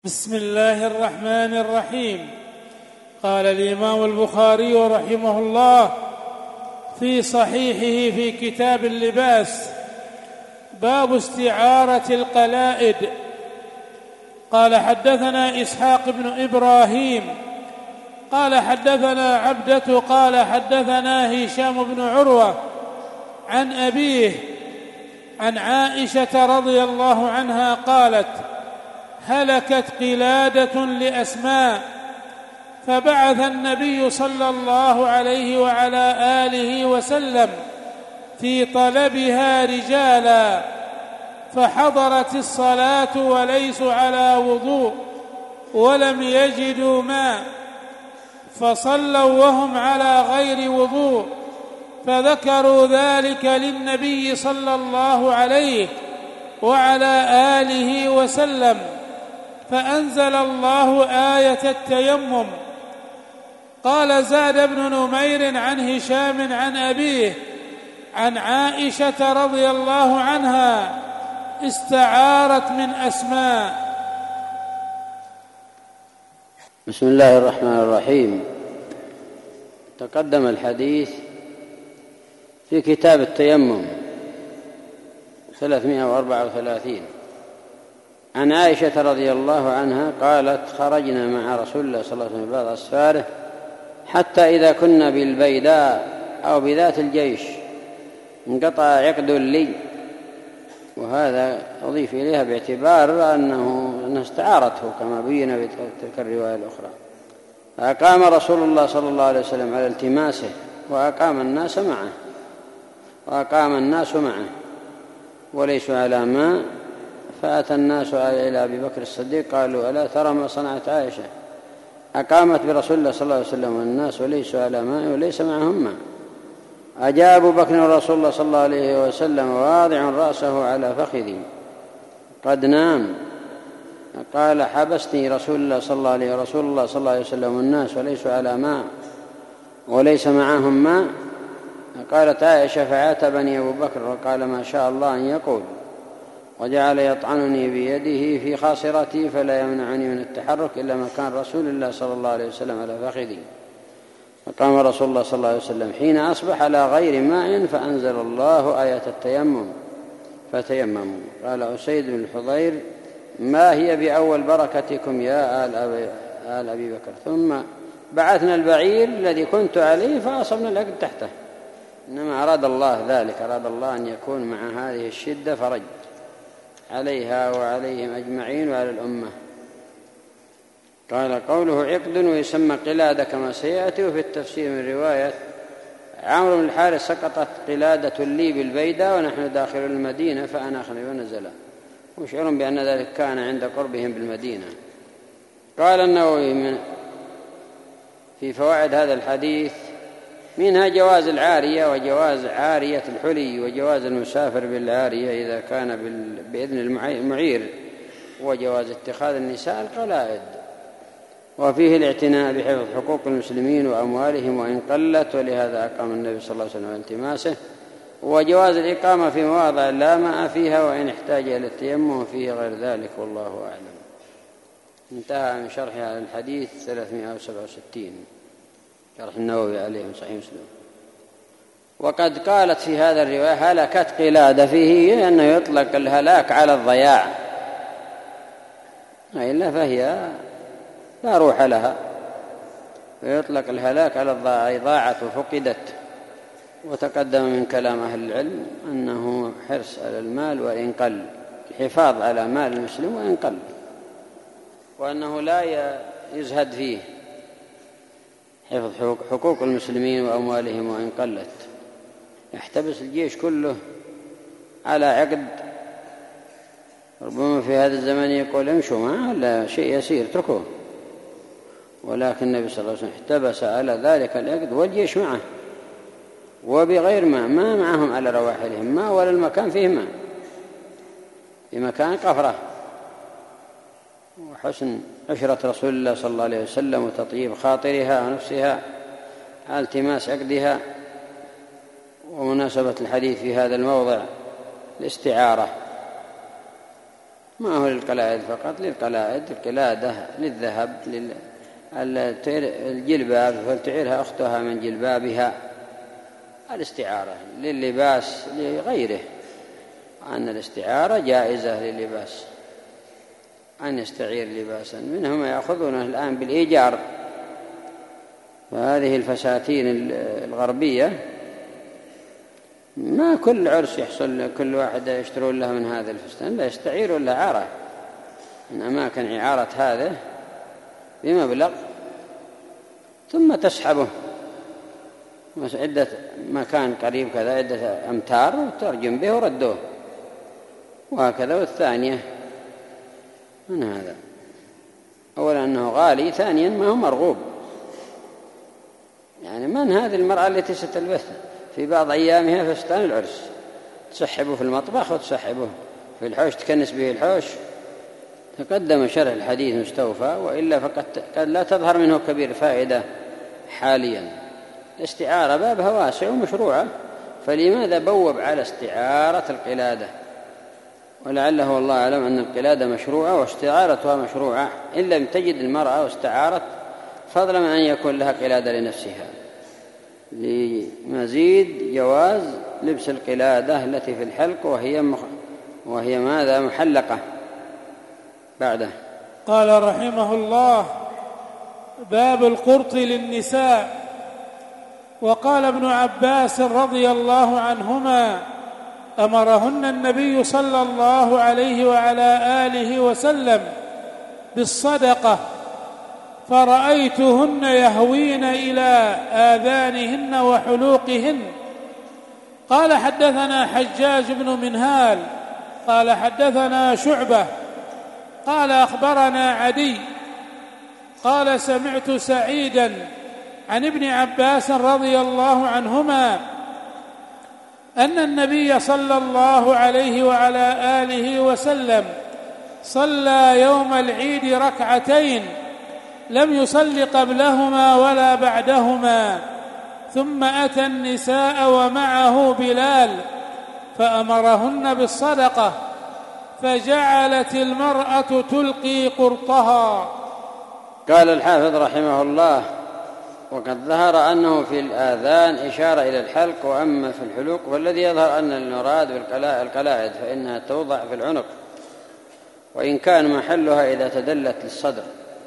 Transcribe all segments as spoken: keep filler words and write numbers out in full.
بسم الله الرحمن الرحيم. قال الإمام البخاري رحمه الله في صحيحه في كتاب اللباس: باب استعارة القلائد. قال حدثنا إسحاق بن إبراهيم قال حدثنا عبدة قال حدثنا هشام بن عروة عن أبيه عن عائشة رضي الله عنها قالت: هلكت قلادة لأسماء، فبعث النبي صلى الله عليه وعلى آله وسلم في طلبها رجالا، فحضرت الصلاة وليسوا على وضوء ولم يجدوا ماء، فصلوا وهم على غير وضوء، فذكروا ذلك للنبي صلى الله عليه وعلى آله وسلم، فأنزل الله آية التيمم. قال زاد بن نمير عن هشام عن أبيه عن عائشة رضي الله عنها: استعارت من أسماء. بسم الله الرحمن الرحيم. تقدم الحديث في كتاب التيمم ثلاثمائة وأربعة وثلاثين عن عائشة رضي الله عنها قالت: خرجنا مع رسول الله صلى الله عليه وسلم بعض أسفاره، حتى إذا كنا بالبيداء أو بذات الجيش انقطع عقد لي، وهذا أضيف إليها باعتبار أنه أنها استعارته كما بين في تلك الرواية الأخرى. فأقام رسول الله صلى الله عليه وسلم على التماسه، وأقام الناس معه وأقام الناس معه وليسوا على ماء، فأتى الناس إلى أبي بكر الصديق قالوا: ألا ترى ما صنعت عائشة؟ أقامت برسول الله صلى الله عليه وسلم والناس وليسوا على ماء وليس معهم ماء. أجاب أبو بكر رسول الله صلى الله عليه وسلم واضع رأسه على فخذي قد نام. قال: حبسني رسول الله صلى الله عليه رسول الله صلى الله عليه وسلم والناس وليسوا على ماء وليس معهم ماء. قالت عائشة: فعاتبني أبو بكر وقال: ما شاء الله أن يقول، وجعل يطعنني بيده في خاصرتي فلا يمنعني من التحرك إلا مكان رسول الله صلى الله عليه وسلم على فخذي. فقام رسول الله صلى الله عليه وسلم حين أصبح على غير ماء، فأنزل الله آية التيمم فتيمموا. قال أسيد بن الحضير: ما هي بأول بركتكم يا آل أبي, آل أبي بكر، ثم بعثنا البعير الذي كنت عليه فأصبنا العقد تحته. إنما أراد الله ذلك، أراد الله أن يكون مع هذه الشدة فرج عليها وعليهم أجمعين وعلى الأمة. قال: قوله عقد ويسمى قلادة كما سيأتي. وفي التفسير من رواية عمرو بن الحارث: سقطت قلادة لي بالبيداء ونحن داخل المدينة فأناخنا ونزل، مشعر بأن ذلك كان عند قربهم بالمدينة. قال النووي من في فوائد هذا الحديث: منها جواز العارية وجواز عارية الحلي، وجواز المسافر بالعارية إذا كان بإذن المعير، وجواز اتخاذ النساء القلائد. وفيه الاعتناء بحفظ حقوق المسلمين وأموالهم وإن قلت، ولهذا أقام النبي صلى الله عليه وسلم التماسه. وجواز الإقامة في مواضع لا ماء فيها وإن احتاج إلى التيمم فيه غير ذلك، والله أعلم. انتهى من شرح هذا الحديث ثلاثمائة وسبعة وستين، شرح النووي عليه صحيح مسلم. وقد قالت في هذا الرواية: هلكت قلادة، فيه أنه يطلق الهلاك على الضياع، إلا فهي لا روح لها، ويطلق الهلاك على الضياع، ضاعت وفقدت. وتقدم من كلام أهل العلم أنه حرص على المال وإن قل، الحفاظ على مال المسلم وإن قل، وأنه لا يزهد فيه، حفظ حقوق المسلمين وأموالهم وإن قلت. يحتبس الجيش كله على عقد، ربما في هذا الزمن يقول امشوا معه، لا شيء يسير اتركوه، ولكن النبي صلى الله عليه وسلم احتبس على ذلك العقد والجيش معه وبغير ماء، ما معهم على رواحلهم ماء ولا المكان فيه ماء، في مكان قفرة. وحسن عشرة رسول الله صلى الله عليه وسلم وتطيب خاطرها ونفسها على التماس عقدها. ومناسبة الحديث في هذا الموضع الاستعارة، ما هو للقلائد فقط، للقلائد القلادة للذهب، الجلباب فلتعيرها أختها من جلبابها، الاستعارة لللباس لغيره، أن الاستعارة جائزة لللباس، أن يستعير لباسا. منهم يأخذونه الآن بالإيجار، فهذه الفساتين الغربية ما كل عرس يحصل كل واحد يشترون له من هذا الفستان، لا يستعيرون له عارة من أماكن إعارة هذا بمبلغ، ثم تسحبه عدة مكان قريب كذا عدة أمتار وترجم به وردوه، وهكذا. والثانية من هذا، أولا أنه غالي، ثانيا ما هو مرغوب. يعني من هذه المرأة التي ستلبس في بعض أيامها فستان العرس، تسحبه في المطبخ وتسحبه في الحوش تكنس به الحوش؟ تقدم شرح الحديث مستوفى، وإلا فقد قد لا تظهر منه كبير فائدة حاليا. الاستعارة بابها واسع ومشروعة، فلماذا بوب على استعارة القلادة؟ ولعله والله أعلم أن القلادة مشروعة واستعارتها مشروعة، إن لم تجد المرأة واستعارت، فضلا من أن يكون لها قلادة لنفسها، لمزيد جواز لبس القلادة التي في الحلق، وهي مخ... وهي ماذا محلقة بعده. قال رحمه الله: باب القرط للنساء. وقال ابن عباس رضي الله عنهما: أمرهن النبي صلى الله عليه وعلى آله وسلم بالصدقة، فرأيتهن يهوين إلى آذانهن وحلوقهن. قال حدثنا حجاج بن منهال قال حدثنا شعبة قال أخبرنا عدي قال سمعت سعيدا عن ابن عباس رضي الله عنهما أن النبي صلى الله عليه وعلى آله وسلم صلى يوم العيد ركعتين لم يصل قبلهما ولا بعدهما، ثم أتى النساء ومعه بلال فأمرهن بالصدقة، فجعلت المرأة تلقي قرطها. قال الحافظ رحمه الله: وقد ظهر أنه في الآذان إشارة إلى الحلق، وأما في الحلوق والذي يظهر أن المراد بالقلائد فإنها توضع في العنق، وإن كان محلها إذا تدلت للصدر،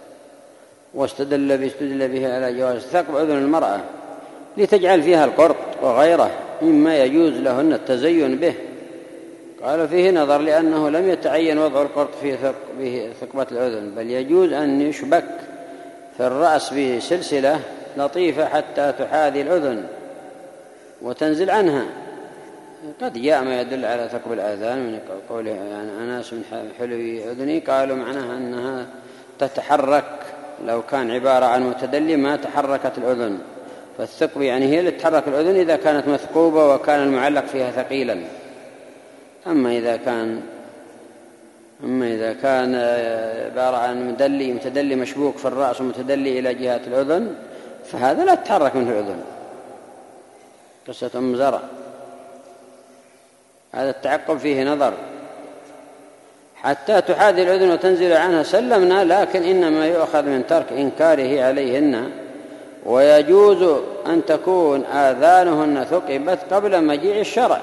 واستدل باستدل به على جواز ثقب أذن المرأة لتجعل فيها القرط وغيره مما يجوز لهن التزين به. قال فيه نظر، لأنه لم يتعين وضع القرط في ثقبة الأذن، بل يجوز أن يشبك في الرأس بسلسلة لطيفة حتى تحاذي الأذن وتنزل عنها. قد جاء ما يدل على ثقب الآذان من قوله يعني أناس من حلو أذني، قالوا معناها أنها تتحرك، لو كان عبارة عن متدلي ما تحركت الأذن، فالثقب يعني هي اللي تحرك الأذن إذا كانت مثقوبة وكان المعلق فيها ثقيلا. أما إذا كان أما إذا كان عبارة عن مدلي متدلي مشبوك في الرأس ومتدلي إلى جهة الأذن، فهذا لا تتحرك منه الأذن. قصة أم زرع هذا التعقب فيه نظر. حتى تحاذي الأذن وتنزل عنها سلمنا، لكن إنما يؤخذ من ترك إنكاره عليهن، ويجوز أن تكون آذانهن ثقبت قبل مجيء الشرع،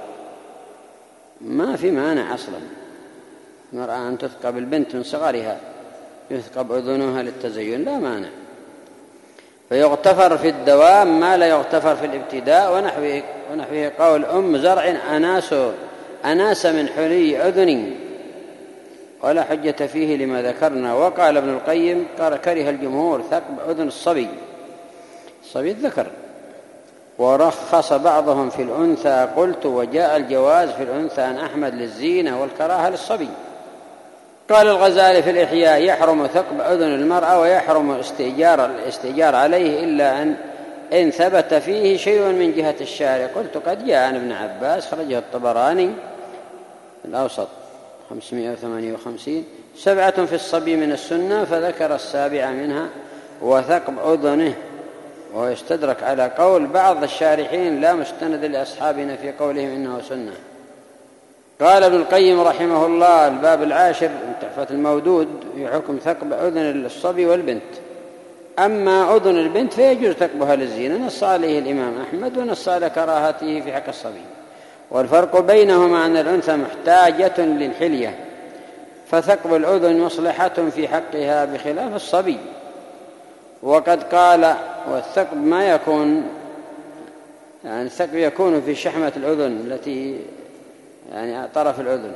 ما في مانع أصلا المرأة أن تثقب البنت من صغرها، يثقب أذنها للتزين لا مانع، فيغتفر في الدوام ما لا يغتفر في الابتداء ونحوه, ونحوه قول أم زرع أناس أناس من حلي أذني، ولا حجة فيه لما ذكرنا. وقال ابن القيم قال كره الجمهور ثقب أذن الصبي، الصبي الذكر، ورخص بعضهم في الأنثى، قلت وجاء الجواز في الأنثى عن أحمد للزينة والكراهة للصبي. قال الغزالي في الإحياء يحرم ثقب أذن المرأة ويحرم الاستئجار, الاستئجار عليه إلا أن إن ثبت فيه شيء من جهة الشارع. قلت قد جاء عن ابن عباس خرجه الطبراني الأوسط خمسمائة وثمانية وخمسين سبعة في الصبي من السنة، فذكر السابعة منها وثقب أذنه، وهو يستدرك على قول بعض الشارحين لا مستند لأصحابنا في قولهم إنه سنة. قال ابن القيم رحمه الله: الباب العاشر من تحفة المودود في حكم ثقب أذن الصبي والبنت. أما أذن البنت فيجوز ثقبها للزينة، نص عليه الإمام أحمد ونص على كراهته في حق الصبي. والفرق بينهما أن الأنثى محتاجة للحلية، فثقب الأذن مصلحة في حقها بخلاف الصبي. وقد قال: والثقب ما يكون، يعني الثقب يكون في شحمة الأذن التي يعني طرف الأذن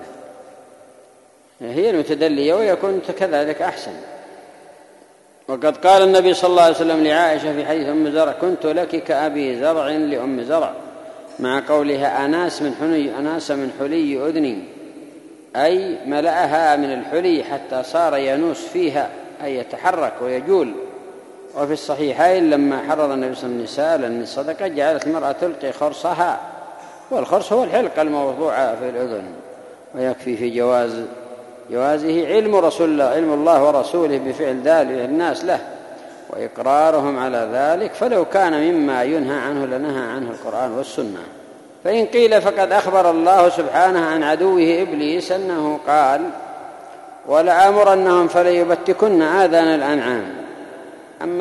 هي المتدلية، ويكون كذلك أحسن. وقد قال النبي صلى الله عليه وسلم لعائشة في حديث أم زرع: كنت لك كأبي زرع لأم زرع، مع قولها أناس من حلي أناس من حلي أذني، أي ملأها من الحلي حتى صار ينوس فيها، أي يتحرك ويجول. وفي الصحيحين لما حرض النبي صلى الله عليه وسلم النساء لأن الصدقة جعلت المرأة تلقي خرصها، والخرص هو الحلقة الموضوعة في الأذن. ويكفي في جواز جوازه علم رسول الله علم الله ورسوله بفعل ذلك الناس له وإقرارهم على ذلك، فلو كان مما ينهى عنه لنهى عنه القرآن والسنة. فإن قيل فقد أخبر الله سبحانه عن عدوه إبليس أنه قال: ولآمرنهم فليبتكن آذان الأنعام. أما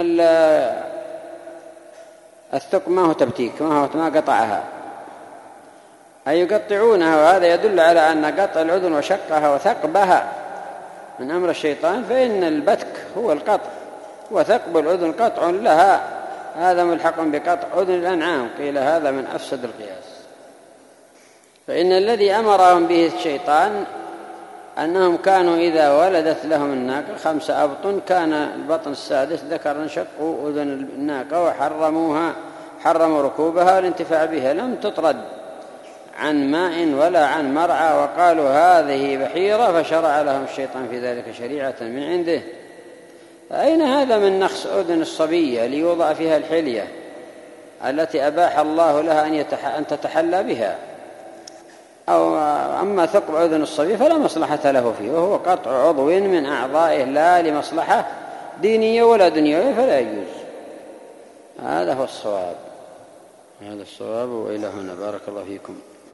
الثقب ما هو تبتيك، ما هو ما قطعها، أي يقطعونها، وهذا يدل على أن قطع الأذن وشقها وثقبها من أمر الشيطان، فإن البتك هو القطع، وثقب الأذن قطع لها، هذا ملحق بقطع أذن الأنعام. قيل هذا من أفسد القياس، فإن الذي أمرهم به الشيطان أنهم كانوا إذا ولدت لهم الناقة خمس أبطن كان البطن السادس ذكرا شقوا أذن الناقة وحرموها، حرموا ركوبها والانتفاع بها، لم تطرد عن ماء ولا عن مرعى، وقالوا هذه بحيرة، فشرع لهم الشيطان في ذلك شريعة من عنده. فأين هذا من نخس أذن الصبية ليوضع فيها الحلية التي أباح الله لها أن تتحلى بها؟ أو أما ثقب أذن الصبي فلا مصلحة له فيه، وهو قطع عضو من أعضائه لا لمصلحة دينية ولا دنيوية، فلا يجوز. هذا هو الصواب، هذا الصواب. وإلى هنا، بارك الله فيكم.